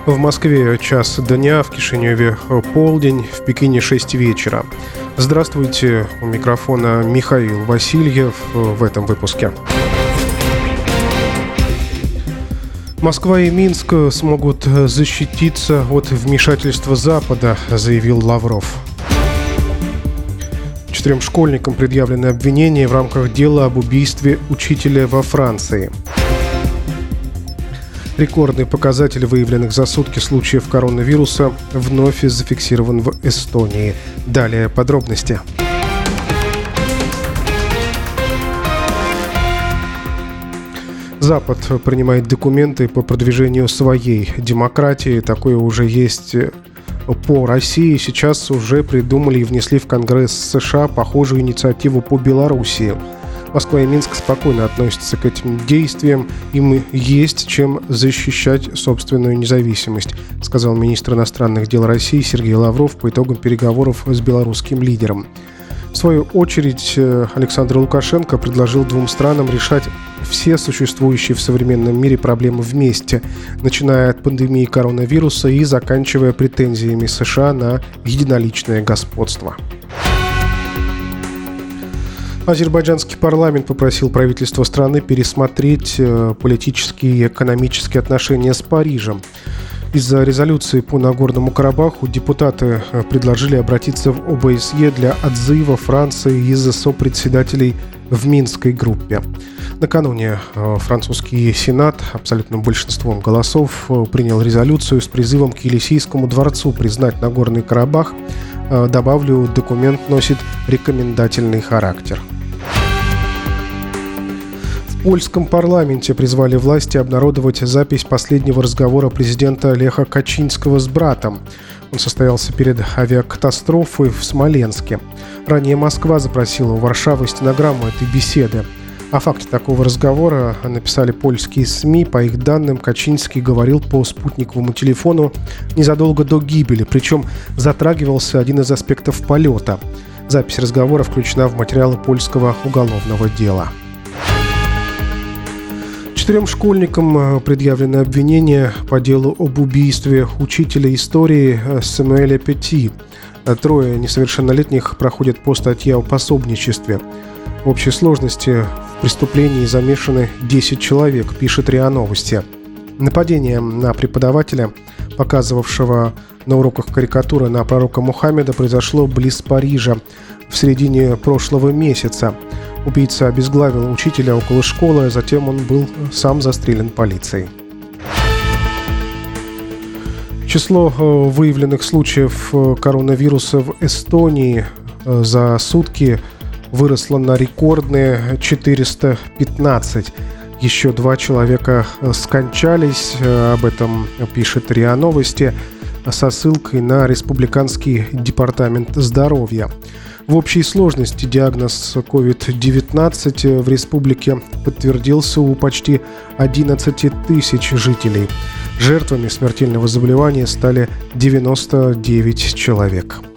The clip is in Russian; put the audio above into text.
В Москве час дня, в Кишиневе полдень, в Пекине 6 вечера. Здравствуйте, у микрофона Михаил Васильев в этом выпуске. Москва и Минск смогут защититься от вмешательства Запада, заявил Лавров. 4 школьникам предъявлены обвинения в рамках дела об убийстве учителя во Франции. Рекордный показатель выявленных за сутки случаев коронавируса вновь зафиксирован в Эстонии. Далее подробности. Запад принимает документы по продвижению своей демократии. Такое уже есть по России. Сейчас уже придумали и внесли в Конгресс США похожую инициативу по Белоруссии. Москва и Минск спокойно относятся к этим действиям. Им есть чем защищать собственную независимость, сказал министр иностранных дел России Сергей Лавров по итогам переговоров с белорусским лидером. В свою очередь, Александр Лукашенко предложил двум странам решать все существующие в современном мире проблемы вместе, начиная от пандемии коронавируса и заканчивая претензиями США на единоличное господство. Азербайджанский парламент попросил правительство страны пересмотреть политические и экономические отношения с Парижем. Из-за резолюции по Нагорному Карабаху депутаты предложили обратиться в ОБСЕ для отзыва Франции из сопредседателей в Минской группе. Накануне французский Сенат абсолютным большинством голосов принял резолюцию с призывом к Елисейскому дворцу признать Нагорный Карабах. Добавлю, документ носит рекомендательный характер. В польском парламенте призвали власти обнародовать запись последнего разговора президента Леха Качинского с братом. Он состоялся перед авиакатастрофой в Смоленске. Ранее Москва запросила у Варшавы стенограмму этой беседы. О факте такого разговора написали польские СМИ. По их данным, Качинский говорил по спутниковому телефону незадолго до гибели, причем затрагивался один из аспектов полета. Запись разговора включена в материалы польского уголовного дела. 4 школьникам предъявлены обвинения по делу об убийстве учителя истории Самуэля Пети. 3 несовершеннолетних проходят по статье о пособничестве. В общей сложности в преступлении замешаны 10 человек, пишет РИА Новости. Нападение на преподавателя, показывавшего на уроках карикатуры на пророка Мухаммеда, произошло близ Парижа в середине прошлого месяца. Убийца обезглавил учителя около школы, а затем он был сам застрелен полицией. Число выявленных случаев коронавируса в Эстонии за сутки выросло на рекордные 415. Еще 2 человека скончались, об этом пишет РИА Новости, со ссылкой на Республиканский департамент здоровья. В общей сложности диагноз COVID-19 в республике подтвердился у почти 11 тысяч жителей. Жертвами смертельного заболевания стали 99 человек.